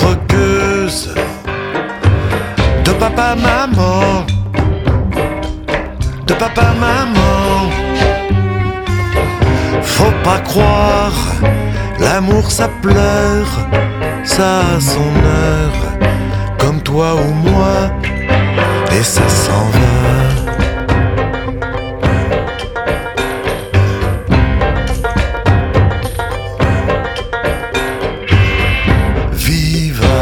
croqueuse de papa maman, de papa maman. Faut pas croire, l'amour ça pleure, ça a son heure, comme toi ou moi, et ça s'en va.